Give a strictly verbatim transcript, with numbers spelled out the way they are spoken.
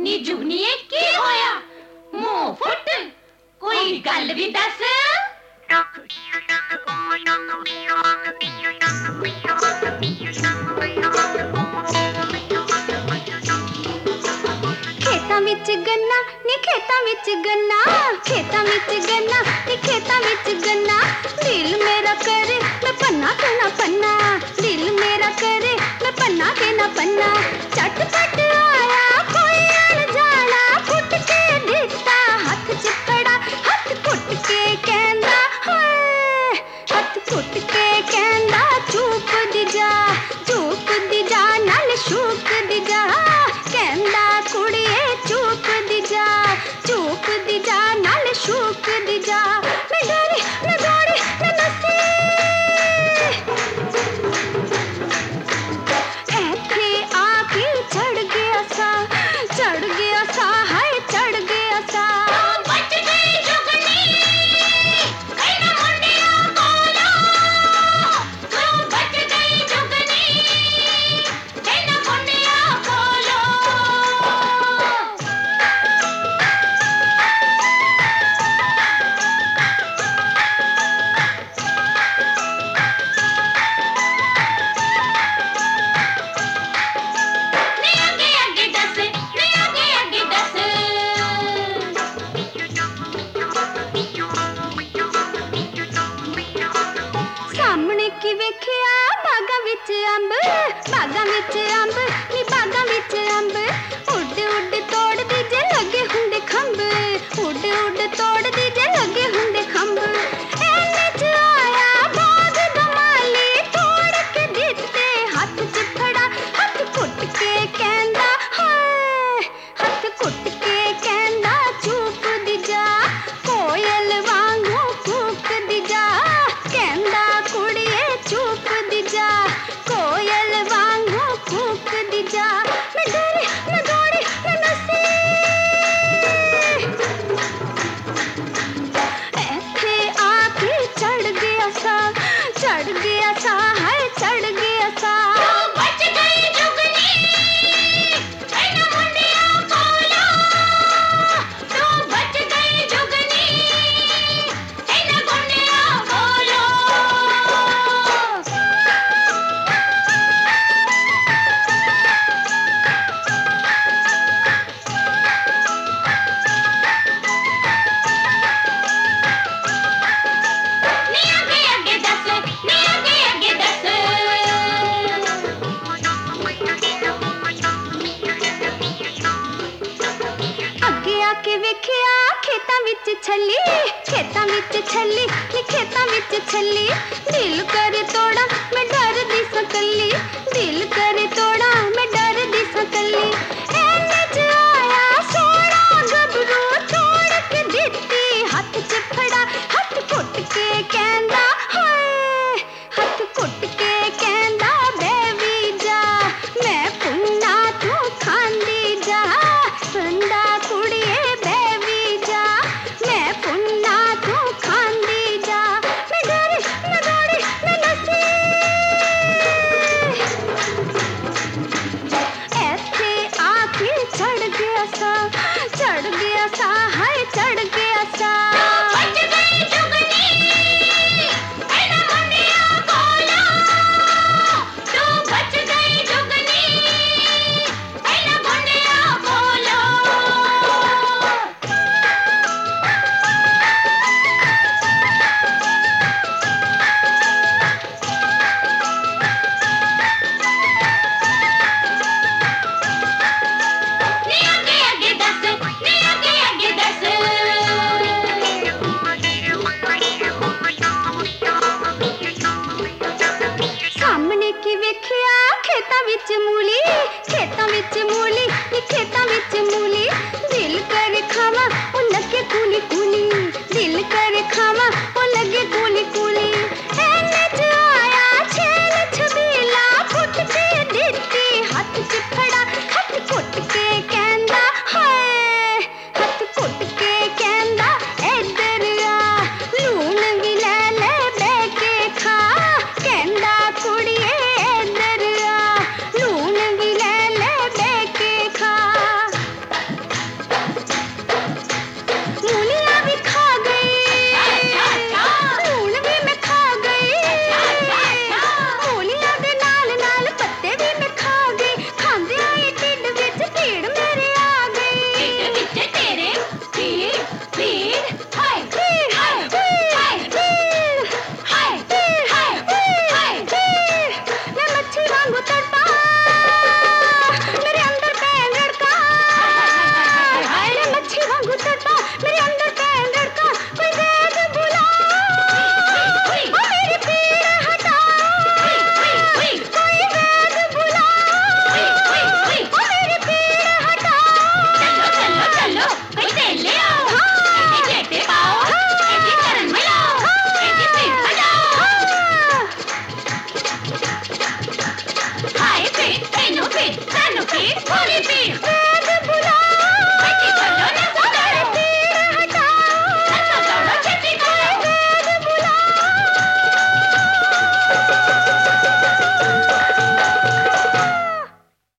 नी जुगनीए की होया मुंह फुट कोई गल भी दस। खेतां विच गन्ना नी खेतां विच गन्ना, खेतां विच गन्ना नी खेतां विच गन्ना, दिल मेरा करे मैं पन्ना के ना पन्ना, दिल मेरा करे मैं पन्ना के ना पन्ना। झटपट आया कोई अनजाना फुट के दिता हथ च फड़ा, हथ फुट के कहंदा हाय, हथ फुट के कहंदा चूप दी जा, चूप दी जा नाल शूक दी जा, कहंदा कुड़िए चूप दी जा, चूप दी जा नाल शूक दी जा। मैं डरी मैं दौड़ी मैं नसी ऐथे आके चढ़ गया सा, चढ़ गया सा हाय चढ़ गया सा। बच गई जुगनी इन्हां मुंडियां कोलों, तू बच गई जुगनी इन्हां मुंडियां कोलों। नी आगे आगे दस, नी आगे आगे दस। सामने की वेखिया बागां विच अंब, बागां विच अंब नी बागां विच अंब, उड़ उड़ तोड़ दी जे लगे हुंदे खंब, उड़ उड़ तोड़ दी जे लगे हुंदे खंब। एने च आया बाग दमाली तोड़ के दिते हथ च फड़ा, हथ फुट के कहंदा हाय, हथ कुट के कहंदा चूप दी जा, कोयल वांगू कूक दी जा, कहंदा कुड़िए चूप दी जा, कोयल वांगू कूक दी जा। मैं डरी मैं दौड़ी मैं नसी ऐथे आके चढ़ गया सा, चढ़ गया सा हाय चढ़ गया सा। तू बच गई जुगनी इन्हां मुंडियां कोलों, तू बच गई जुगनी इन्हां मुंडियां कोलों। नी आगे आगे दस, नी आगे आगे दस। अगे आके वेखिया खेतां विच छली, खेतां विच छली नी खेतां विच छली, दिल करे तोड़ा मैं डर दी सकली, दिल करे तोड़ा मैं डर दी सकली। एने च आया सोना गबरू तोड़ के दिती हथ च फड़ा, हथ फुट के कहंदा हाय, हथ फुट के कहंदा बेवी जा, मैं पुन्ना तू खांदी जा, संदा कुड़िए बेवी जा, मैं पुन्ना तू खांदी जा। मैं डरी मैं दौड़ी मैं नसी ऐथे आके चढ़ गया सा, चढ़ गया सा हाय चढ़ गया सा। बच गई जुगनी इन्हां मुंडियां कोलों, तू बच गई जुगनी इन्हां मुंडियां कोलों। नी आगे आगे दस, नी आगे आगे दस। सामने की वेखिया खेतां विच मूली, खेतां विच मूली नी खेतां विच मूली, दिल करे खावा ओ लगे कूली कूली, दिल करे खावा ओ लगे कूली कूली।